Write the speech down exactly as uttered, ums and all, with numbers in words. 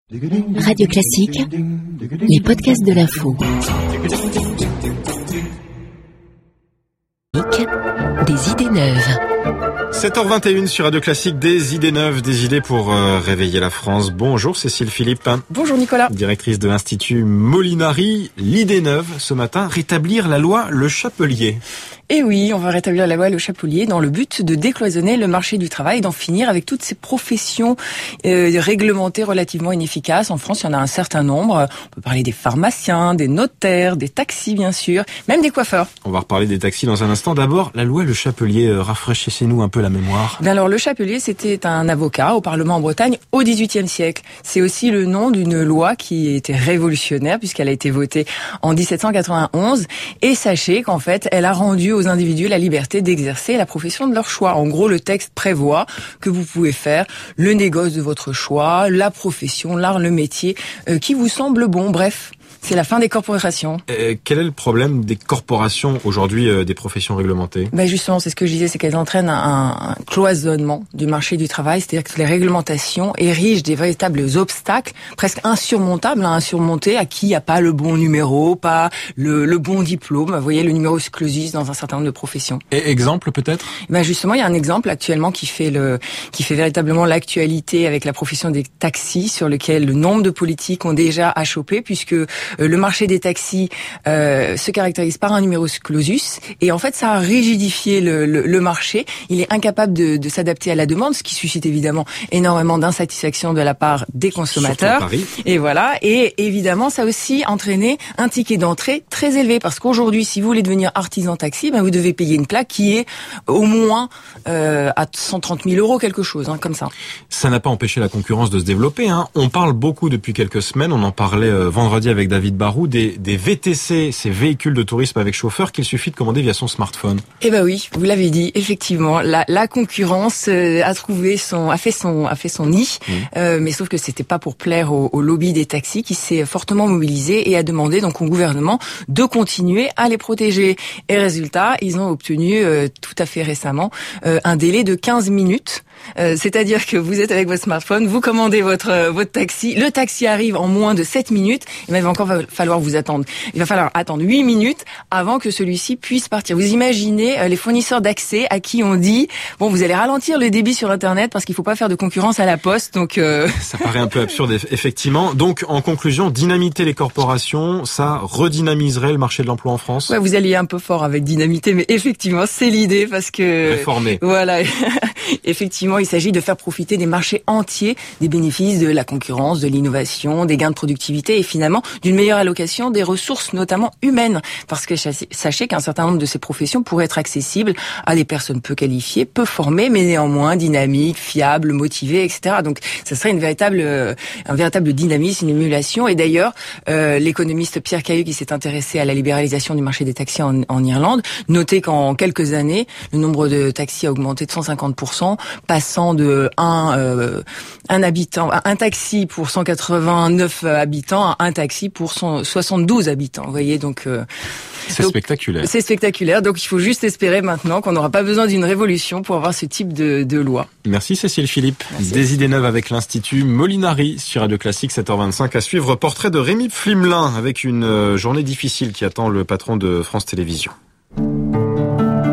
Radio Classique, les podcasts de l'info. Des idées neuves. sept heures vingt et une sur Radio Classique, des idées neuves, des idées pour euh, réveiller la France. Bonjour Cécile Philippe. Bonjour Nicolas. Directrice de l'Institut Molinari. L'idée neuve ce matin, rétablir la loi Le Chapelier. Et oui, on va rétablir la loi Le Chapelier dans le but de décloisonner le marché du travail, d'en finir avec toutes ces professions euh, réglementées relativement inefficaces. En France, il y en a un certain nombre. On peut parler des pharmaciens, des notaires, des taxis bien sûr, même des coiffeurs. On va reparler des taxis dans un instant. D'abord, la loi Le Chapelier, euh, rafraîchissez-nous un peu la mémoire. Bien alors, Le Chapelier, c'était un avocat au Parlement en Bretagne au dix-huitième siècle. C'est aussi le nom d'une loi qui était révolutionnaire puisqu'elle a été votée en dix-sept cent quatre-vingt-onze. Et sachez qu'en fait, elle a rendu aux individus la liberté d'exercer la profession de leur choix. En gros, le texte prévoit que vous pouvez faire le négoce de votre choix, la profession, l'art, le métier euh, qui vous semble bon. Bref, c'est la fin des corporations. Euh, quel est le problème des corporations aujourd'hui, euh, des professions réglementées ? Ben justement, c'est ce que je disais, c'est qu'elles entraînent un, un cloisonnement du marché du travail, c'est-à-dire que les réglementations érigent des véritables obstacles, presque insurmontables à insurmonter, à qui il n'y a pas le bon numéro, pas le, le bon diplôme. Vous voyez, le numéro clausus dans un certain nombre de professions. Et exemple peut-être ? Ben justement, il y a un exemple actuellement qui fait le, qui fait véritablement l'actualité avec la profession des taxis, sur lequel le nombre de politiques ont déjà achoppé, puisque le marché des taxis euh, se caractérise par un numerus clausus et en fait ça a rigidifié le, le, le marché. Il est incapable de, de s'adapter à la demande, ce qui suscite évidemment énormément d'insatisfaction de la part des consommateurs. Paris. Et voilà. Et évidemment, ça a aussi entraîné un ticket d'entrée très élevé parce qu'aujourd'hui, si vous voulez devenir artisan taxi, ben vous devez payer une plaque qui est au moins euh, à cent trente mille euros quelque chose, hein, comme ça. Ça n'a pas empêché la concurrence de se développer. Hein. On parle beaucoup depuis quelques semaines. On en parlait euh, vendredi avec David Barou, des, des V T C, ces véhicules de tourisme avec chauffeur qu'il suffit de commander via son smartphone. Eh ben oui, vous l'avez dit, effectivement, la, la concurrence euh, a trouvé son, a fait son, a fait son nid, mmh. euh, mais sauf que c'était pas pour plaire au, au lobby des taxis qui s'est fortement mobilisé et a demandé donc au gouvernement de continuer à les protéger. Et résultat, ils ont obtenu euh, tout à fait récemment euh, un délai de quinze minutes. Euh, c'est-à-dire que vous êtes avec votre smartphone, vous commandez votre euh, votre taxi, le taxi arrive en moins de sept minutes, et ben il va encore falloir vous attendre. Il va falloir attendre huit minutes avant que celui-ci puisse partir. Vous imaginez euh, les fournisseurs d'accès à qui on dit bon, vous allez ralentir le débit sur internet parce qu'il faut pas faire de concurrence à la poste. Donc euh... ça paraît un peu absurde effectivement. Donc en conclusion, dynamiter les corporations, ça redynamiserait le marché de l'emploi en France. Ouais, vous alliez un peu fort avec dynamiter, mais effectivement, c'est l'idée parce que réformer. Voilà. Effectivement, il s'agit de faire profiter des marchés entiers des bénéfices de la concurrence, de l'innovation, des gains de productivité et finalement d'une meilleure allocation des ressources, notamment humaines. Parce que sachez qu'un certain nombre de ces professions pourraient être accessibles à des personnes peu qualifiées, peu formées, mais néanmoins dynamiques, fiables, motivées, et cetera. Donc, ça serait une véritable, un véritable dynamisme, une émulation. Et d'ailleurs, euh, l'économiste Pierre Cailleux, qui s'est intéressé à la libéralisation du marché des taxis en, en Irlande, notait qu'en quelques années, le nombre de taxis a augmenté de cent cinquante pour cent, passant de un, euh, un habitant, un taxi pour cent quatre-vingt-neuf habitants à un taxi pour cent soixante-douze habitants. Vous voyez, donc euh, c'est donc, spectaculaire. C'est spectaculaire. Donc il faut juste espérer maintenant qu'on n'aura pas besoin d'une révolution pour avoir ce type de, de loi. Merci Cécile Philippe. Merci. Des idées neuves avec l'Institut Molinari sur Radio Classique, sept heures vingt-cinq. À suivre, portrait de Rémi Flimelin avec une journée difficile qui attend le patron de France Télévisions.